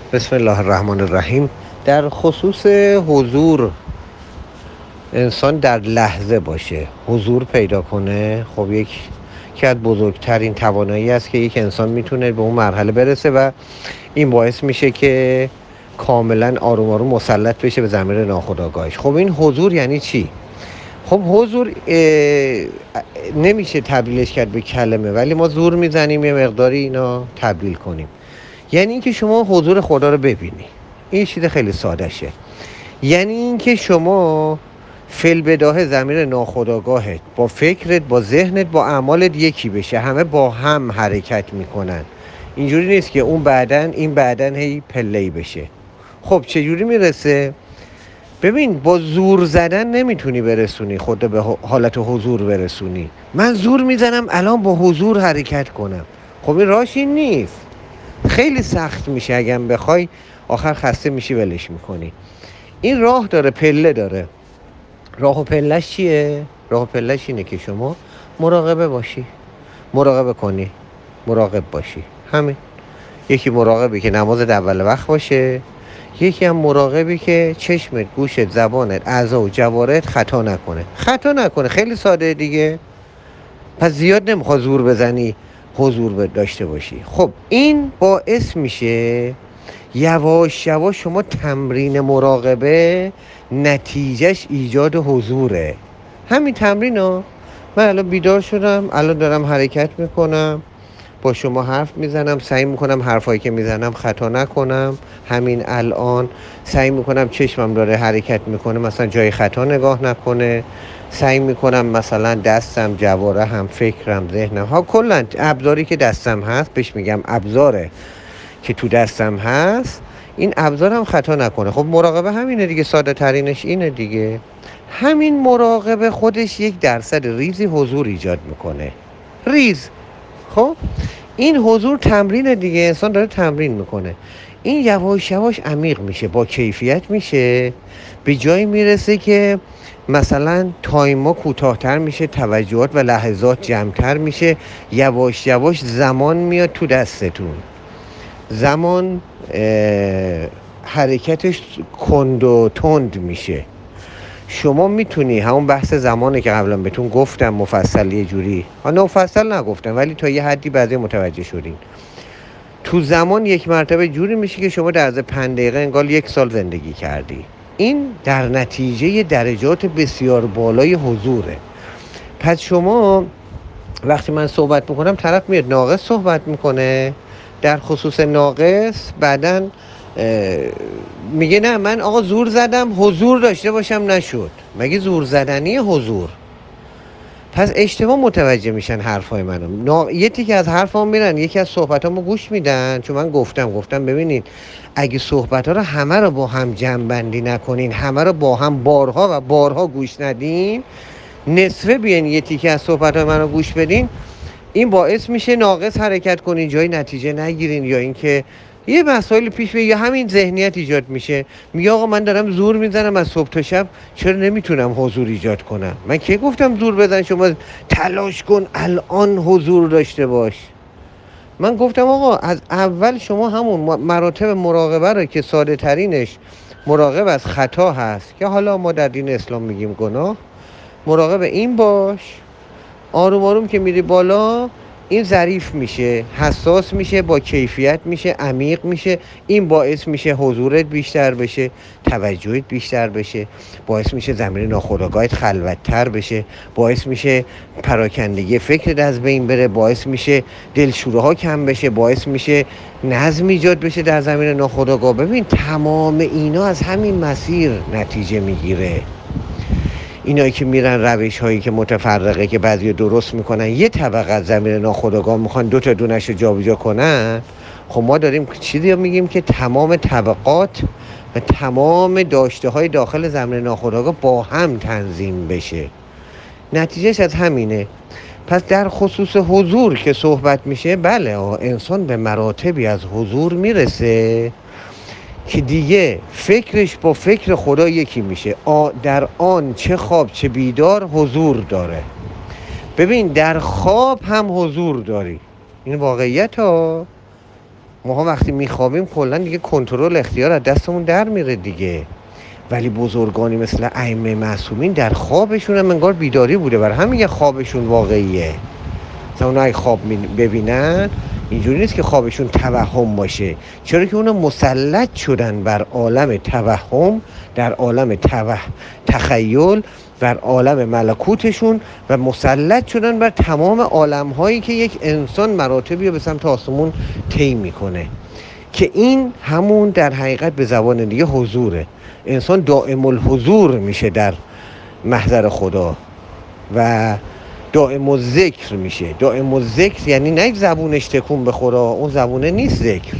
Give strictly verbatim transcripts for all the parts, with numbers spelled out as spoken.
بسم الله الرحمن الرحیم. در خصوص حضور، انسان در لحظه باشه، حضور پیدا کنه، خب یک که از بزرگترین توانایی است که یک انسان میتونه به اون مرحله برسه و این باعث میشه که کاملا آروم آروم مسلط بشه به ضمیر ناخودآگاهش. خب این حضور یعنی چی؟ خب حضور نمیشه تبدیلش کرد به کلمه، ولی ما زور میزنیم یه مقداری اینا تبدیل کنیم. یعنی اینکه شما حضور خدا رو ببینی. این چیز خیلی ساده شه. یعنی اینکه شما فی‌البداهه ضمیر ناخودآگاهت با فکرت، با ذهنت، با اعمالت یکی بشه، همه با هم حرکت میکنن. اینجوری نیست که اون بعدن این بعدن هی پله‌ای بشه. خب چجوری میرسه؟ ببین، با زور زدن نمیتونی برسونی خود به حالت حضور برسونی. من زور میزنم الان با حضور حرکت کنم، خب این راهش این نیست. خیلی سخت میشه، اگه بخوای آخر خسته میشی ولش میکنی. این راه داره، پله داره. راه و پلهش چیه؟ راه و پلهش اینه که شما مراقبه باشی، مراقبه کنی، مراقب باشی. همین. یکی مراقبی که نمازت اول وقت باشه، یکی هم مراقبی که چشمت، گوشت، زبانت، اعضا و جوارحت خطا نکنه. خطا نکنه، خیلی ساده دیگه. پس زیاد نمیخواد زور بزنی حضور داشته باشی. خب این باعث میشه یواش یواش شما تمرین مراقبه نتیجهش ایجاد حضوره. همین تمرین ها. من الان بیدار شدم، الان دارم حرکت میکنم، با شما حرف میزنم، سعی میکنم حرفایی که میزنم خطا نکنم. همین الان سعی میکنم چشمم داره حرکت میکنه، مثلا جای خطا نگاه نکنه. سعی میکنم مثلا دستم، جوارحم، فکرم، ذهنم، ها کلا ابزاری که دستم هست بهش میگم ابزاره که تو دستم هست، این ابزارم خطا نکنه. خب مراقبه همینه دیگه، ساده ترینش اینه دیگه. همین مراقبه خودش یک درصد ریزی حضور ایجاد میکنه. ریز. خب این حضور تمرین دیگه، انسان داره تمرین میکنه. این یواش یواش عمیق میشه، با کیفیت میشه، به جایی میرسه که مثلا تایما کوتاه‌تر میشه، توجهات و لحظات جمع‌تر میشه، یواش یواش زمان میاد تو دستتون. زمان حرکتش کند و تند میشه. شما میتونی همون بحث زمانه که قبلا بهتون گفتم مفصل، یه جوری ها مفصل نگفتم ولی تا یه حدی بعضی متوجه شدین. تو زمان یک مرتبه جوری میشه که شما در از پنج دقیقه انگار یک سال زندگی کردی. این در نتیجه درجات بسیار بالای حضوره. پس شما وقتی من صحبت میکنم، طرف میاد ناقص صحبت میکنه، در خصوص ناقص بعدن میگه نه من آقا زور زدم حضور داشته باشم، نشد. مگه زور زدنی حضور؟ پس اشتباه متوجه میشن حرفای منو. نا... یه تیکه از حرفام میرن، یکی از صحبتامو گوش میدن. چون من گفتم گفتم ببینید اگه صحبت‌ها رو همه رو با هم جمع بندی نکنین، همه رو با هم بارها و بارها گوش ندین، نصفه بیان یه تیکه از صحبت‌های منو گوش بدین، این باعث میشه ناقص حرکت کنین، جای نتیجه نگیرین، یا اینکه یه مسائل پیش بیاد، یا همین ذهنیت ایجاد میشه. میگه آقا من دارم زور میزنم از صبح تا شب، چرا نمیتونم حضور ایجاد کنم؟ من کی گفتم زور بزن شما تلاش کن الان حضور داشته باش؟ من گفتم آقا از اول شما همون مراتب مراقبه رو که ساده ترینش مراقب از خطا هست، که حالا ما در دین اسلام میگیم گناه، مراقب این باش. آروم آروم که میری بالا، این ظریف میشه، حساس میشه، با کیفیت میشه، عمیق میشه. این باعث میشه حضورت بیشتر بشه، توجهت بیشتر بشه، باعث میشه ضمیر ناخودآگاهت خلوت‌تر بشه، باعث میشه پراکندگی فکرت از بین بره، باعث میشه دلشوره ها کم بشه، باعث میشه نظم ایجاد بشه در ضمیر ناخودآگاه. ببین تمام اینا از همین مسیر نتیجه میگیره. اینایی که میرن روش هایی که متفرقه، که بعضی درست میکنن، یه طبقه از ضمیر ناخودآگاه میخوان دو تا دونش رو جابجا کنن. خب ما داریم چیزی رو میگیم که تمام طبقات و تمام داشته های داخل ضمیر ناخودآگاه با هم تنظیم بشه. نتیجهش از همینه. پس در خصوص حضور که صحبت میشه، بله انسان به مراتبی از حضور میرسه که دیگه فکرش با فکر خدا یکی میشه. در آن چه خواب چه بیدار حضور داره. ببین در خواب هم حضور داری، این واقعیت ها. ماها وقتی میخوابیم کلا دیگه کنترل اختیار از دستمون در میره دیگه. ولی بزرگانی مثل ائمه معصومین در خوابشون هم انگار بیداری بوده، برای همین خوابشون واقعیه. مثلا اونا اگه خواب ببینن اینجوری نیست که خوابشون توهم باشه، چرا که اونا مسلط شدن بر عالم توهم، در عالم توه... تخیل، بر عالم ملکوتشون و مسلط شدن بر تمام عالم هایی که یک انسان مراتبی به سمت آسمون طی میکنه، که این همون در حقیقت به زبان دیگه حضوره. انسان دائم الحضور میشه در محضر خدا و دائم الذکر میشه. دائم الذکر یعنی نه زبونش تکون بخوره، اون زبونه نیست ذکر.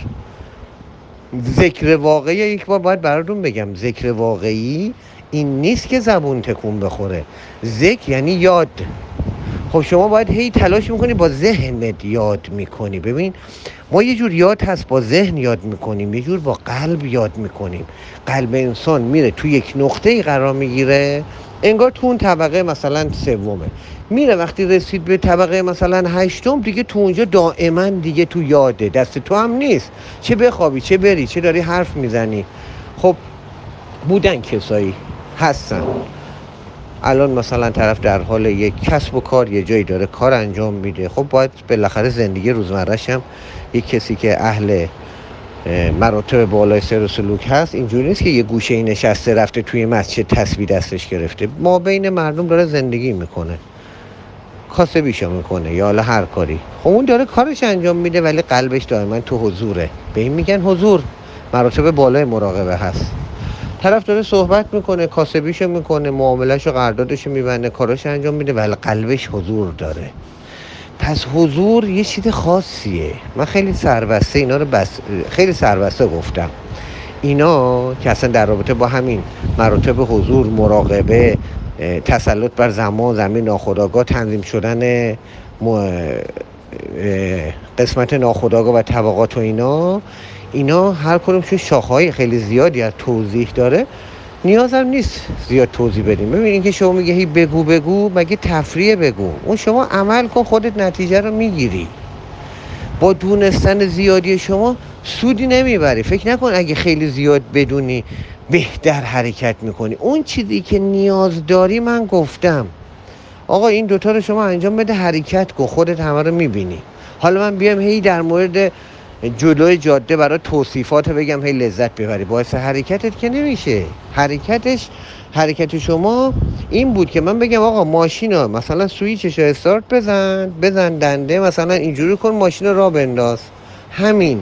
ذکر واقعی، یک بار باید براتون بگم، ذکر واقعی این نیست که زبون تکون بخوره. ذکر یعنی یاد. خب شما باید هی تلاش میکنی با ذهنت یاد میکنی. ببین ما یه جور یاد هست با ذهن یاد میکنیم، یه جور با قلب یاد میکنیم. قلب انسان میره تو یک نقطه‌ای قرار میگیره، انگار تو اون طبقه مثلا سومه، میره وقتی رسید به طبقه مثلا هشتم دیگه تو اونجا دائما دیگه تو یاده، دست تو هم نیست، چه بخوابی چه بری چه داری حرف میزنی. خب بودن کسایی هستن الان مثلا طرف در حال یک کسب و کار یه جایی داره کار انجام میده، خب باید بالاخره زندگی روزمره‌ش هم یک کسی که اهل مراتب بالای سر و سلوک هست اینجوری نیست که یه گوشه نشسته رفته توی مسجد تسبیح دستش گرفته، ما بین مردم داره زندگی میکنه، کاسبیشو میکنه یا حالا هر کاری. خب اون داره کارش انجام میده ولی قلبش دائما تو حضوره، به این میگن حضور. مراتب بالای مراقبه هست. طرف داره صحبت میکنه، کاسبیشو میکنه، معاملهشو قراردادشو میبنده، کاراشو انجام میده ولی قلبش حضور داره. پس حضور یه چیز خاصیه. من خیلی سربسته اینا رو بس خیلی سربسته گفتم. اینا که اصلا در رابطه با همین مراتب حضور، مراقبه، تسلط بر زمان، زمین ناخودآگاه، تنظیم شدن قسمت ناخودآگاه و طبقات و اینا اینا هر کدومشون شاخه‌های خیلی زیادی از توضیح داره، نیاز هم نیست زیاد توضیح بدیم. ببینید که شما میگه هی بگو بگو، مگه تفریح بگو؟ اون شما عمل کن خودت نتیجه رو میگیری. با دونستن زیادی شما سودی نمیبری. فکر نکن اگه خیلی زیاد بدونی بهتر حرکت میکنی. اون چیزی که نیاز داری من گفتم آقا این دوتا رو شما انجام بده، حرکت کن، خودت همه رو میبینی. حالا من بیام هی در مورد جلوی جاده برای توصیفات بگم هی لذت ببری، باعث حرکتت که نمیشه. حرکتش حرکت شما این بود که من بگم آقا ماشین ها مثلا سویچش رو استارت بزن، بزن دنده، مثلا اینجوری کن ماشین رو راه بنداز. همین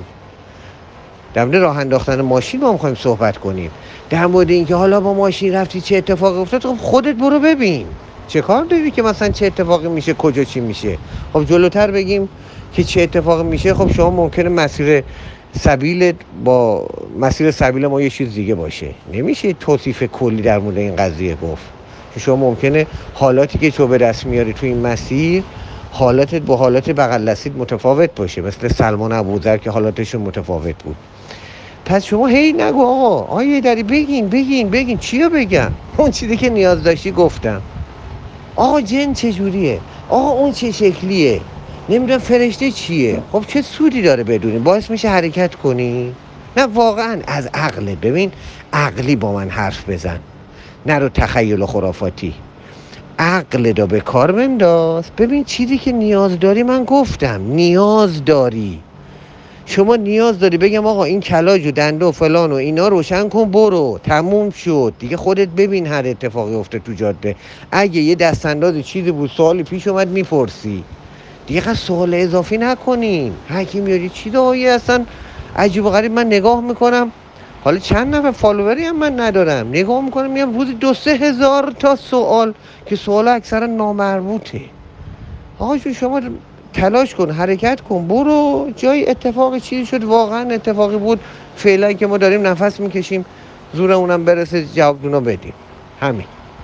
در مورد راه انداختن ماشین ما میخوایم صحبت کنیم. در مورد اینکه حالا با ماشین رفتی چه اتفاقی افتاد، خب خودت برو ببین چه کار داری که مثلا چه اتفاقی میشه، کجا چی میشه. خب جلوتر بگیم که چه اتفاقی میشه. خب شما ممکنه مسیر سبیل با مسیر سبیل ما یه چیز دیگه باشه، نمیشه توصیف کلی در مورد این قضیه گفت. شما ممکنه حالاتی که تو به دست میاری تو این مسیر حالاتت با حالات بغل دستیت متفاوت باشه، مثل سلمان ابوذر که حالاتشون متفاوت بود. پس شما هی نگو آقا آیه داری بگین بگین بگین چی رو بگم؟ اون چیزی که نیاز داشتی گفتم. آقا جن چجوریه؟ آقا اون چه شکلیه؟ نمیدونم فرشته چیه؟ خب چه سودی داره بدونی؟ باعث میشه حرکت کنی؟ نه واقعا از عقله. ببین عقلی با من حرف بزن، نه رو تخیل و خرافاتی. عقل دا به کار بنداز. ببین چیزی که نیاز داری من گفتم نیاز داری. شما نیاز داری بگم آقا این کلاج و دنده و فلان و اینا روشن کن برو، تموم شد دیگه. خودت ببین هر اتفاقی افته تو جاده. اگه یه دستانداز چیزی بود سوالی پیش اومد میپرسی دیگه. قصد سوال اضافی نکنین. هرکی میاری چی دایی اصلا عجیب و غریب. من نگاه میکنم حالا چند نفر فالووری هم من ندارم، نگاه میکنم میگم روزی دو سه هزار تا سوال که سوال اکثرا نامربوطه. آقا شما تلاش کن، حرکت کن، برو جای اتفاقی چیزی شد واقعا اتفاقی بود، فعلا که ما داریم نفس میکشیم زورمونم برسه جواب دونو بدیم. همین.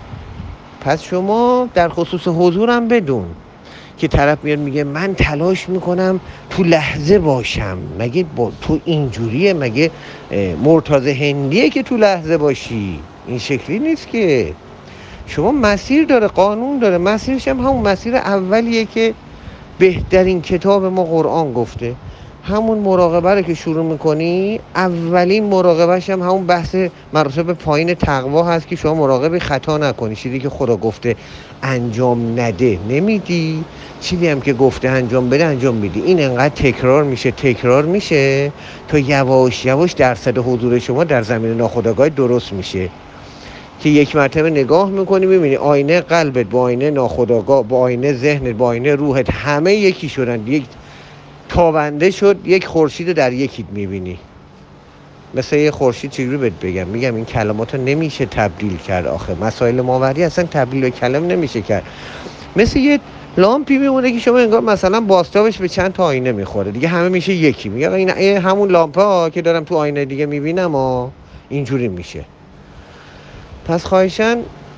پس شما در خصوص حضورم بدون که طرف میاد میگه من تلاش میکنم تو لحظه باشم. مگه با تو اینجوریه؟ مگه مرتضی هندیه که تو لحظه باشی؟ این شکلی نیست که. شما مسیر داره، قانون داره. مسیرش هم همون مسیر اولیه که بهترین کتاب ما قرآن گفته. همون مراقبه رو که شروع میکنی، اولین مراقبهش هم همون بحث مراتب پایین تقوا هست که شما مراقبه خطا نکنی. چیزی که خدا گفته انجام نده نمیدی، چیزی هم که گفته انجام بده انجام میدی. این انقدر تکرار میشه تکرار میشه تا یواش یواش درصد حضور شما در زمین ناخودآگاه درست میشه که یک مرتبه نگاه میکنی میبینی آینه قلبت با آینه ناخودآگاه با آینه ذهنت با آینه روحت همه یکی شدن، یک تابنده شد، یک خورشید در یکیت میبینی. مثل یه خورشید چجوری بهت بگم، میگم این کلمات رو نمیشه تبدیل کرد، آخه مسائل ماوردی اصلا تبدیل به کلم نمیشه کرد. مثل یه لامپی میمونه که شما انگار مثلا بازتابش به چند تا آینه میخوره دیگه همه میشه یکی. میگه این همون لامپه ها که دارم تو آینه دیگه میبینم ها، اینجوری میشه. پس خواهشاً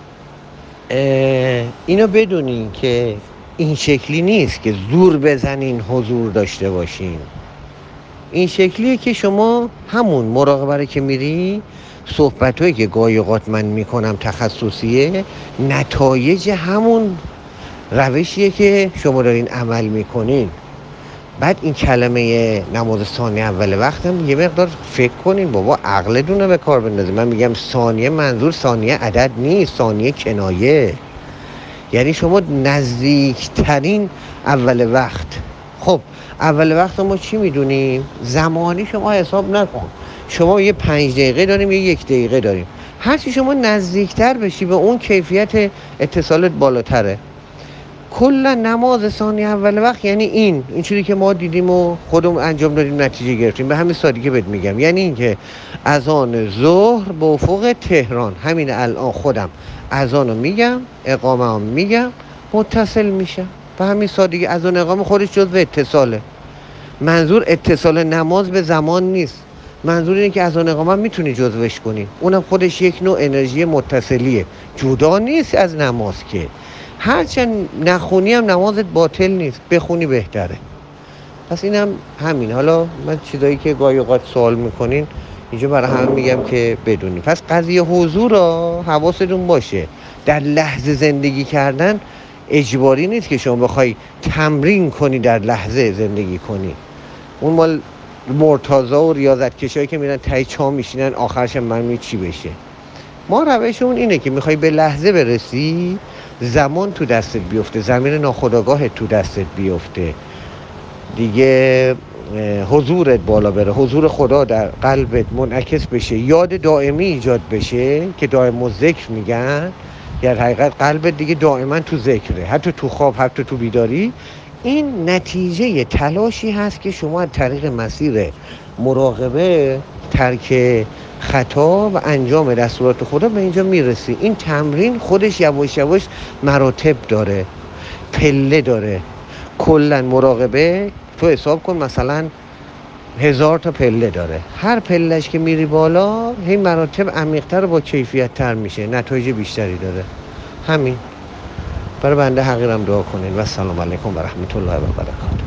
اینو بدونین که این شکلی نیست که زور بزنین حضور داشته باشین. این شکلیه که شما همون مراقبه که میری، صحبتایی که گاهی اوقات من میکنم تخصصیه، نتایج همون روشیه که شما دارین عمل میکنین. بعد این کلمه نماز ثانیه اول وقتم یه مقدار فکر کنین، بابا عقلتون رو به کار بندازین. من میگم ثانیه منظور ثانیه عدد نیست، ثانیه کنایه، یعنی شما نزدیکترین اول وقت. خب اول وقت ما چی میدونیم؟ زمانی شما حساب نکن، شما یه پنج دقیقه داریم یه یک دقیقه داریم، هرچی شما نزدیکتر بشی به اون کیفیت اتصالت بالاتره. کلا نماز ثانیه اول وقت یعنی این این چیزی که ما دیدیم و خودمون انجام دادیم نتیجه گرفتیم. به همین سادگی بهت میگم، یعنی این که اذان ظهر به افق تهران، همین الان خودم اذانو میگم اقامه هم میگم متصل میشم. به همین سادگی اذان اقامه خودش جزو اتصاله. منظور اتصال نماز به زمان نیست، منظور اینه که اذان اقامه میتونی جزوش کنی، اونم خودش یک نوع انرژی متصلیه، جدا نیست از نماز که. هرچند نخونی هم نمازت باطل نیست، بخونی بهتره. پس اینم هم همین. حالا من چیزایی که گاهی اوقات سوال میکنین اینجا برای هم میگم که بدونی. پس قضیه حضور را حواستون باشه. در لحظه زندگی کردن اجباری نیست که شما بخوای تمرین کنی در لحظه زندگی کنی. اون مال مرتضی و ریاضت کشایی که میرن تای چا میشینن آخرش من چی بشه. ما روشمون اینه که میخوای به لحظه برسی، زمان تو دستت بیفته، زمین ناخودآگاهت تو دستت بیفته دیگه، حضورت بالا بره، حضور خدا در قلبت منعکس بشه، یاد دائمی ایجاد بشه که دائم و ذکر میگن. یعنی حقیقت قلبت دیگه دائما تو ذکره، حتی تو خواب حتی تو بیداری. این نتیجه تلاشی هست که شما از طریق مسیر مراقبه، ترک خطا و انجام دستورات خدا به اینجا میرسی. این تمرین خودش یواش یواش مراتب داره، پله داره. کلا مراقبه تو حساب کن مثلا هزار تا پله داره، هر پلهش که میری بالا هی مراتب عمیق‌تر و با کیفیت تر میشه، نتایج بیشتری داره. همین. برای بنده حقیرم دعا کنین و السلام علیکم و رحمت الله و برکاته.